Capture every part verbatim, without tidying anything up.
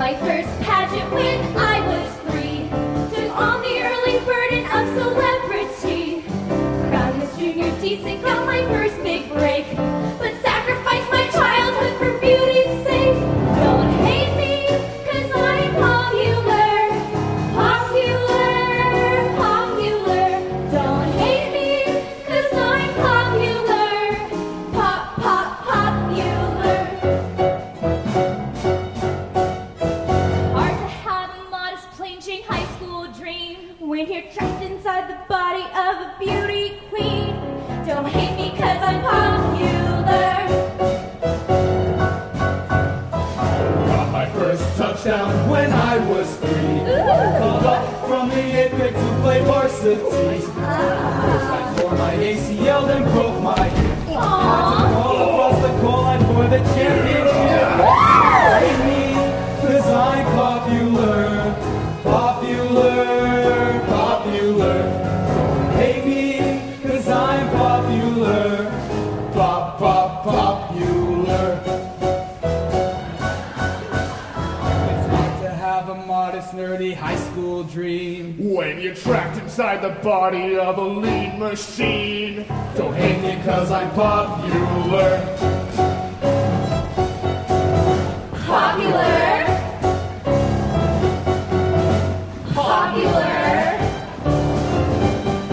my first pageant when I was three. Took on the early burden of celebrity. Crowned Miss Junior Decent, got my first big break. But sacrificed my childhood for beauty's sake. Don't hate me, cause I'm popular. Popular, popular. Don't hate me, cause I'm popular. Pop, pop, popular. Hard to have a modest plain Jane high school dream when you're trapped inside the body of a beauty queen. Don't hate me cause I'm popular. Got my first touchdown when I was three. Called up from the eighth grade to play varsity. First I tore my A C L, then broke my hip. Had to crawl across the goal line for the championship. Hate me, cause I'm popular. Popular, popular. Don't hate me, cause I'm popular. Pop, pop, popular. It's hard to have a modest, nerdy high school dream When you're trapped inside the body of a lean machine. Don't hate me cause I'm popular. Popular. Popular.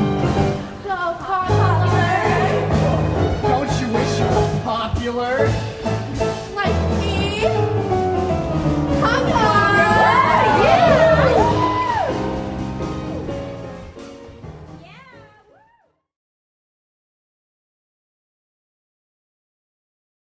So popular. Don't you wish you were popular?